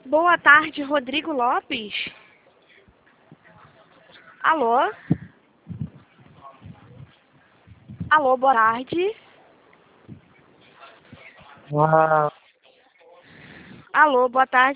Boa tarde, Rodrigo Lopes. Alô? Alô, boa tarde. Ah, Alô, boa tarde.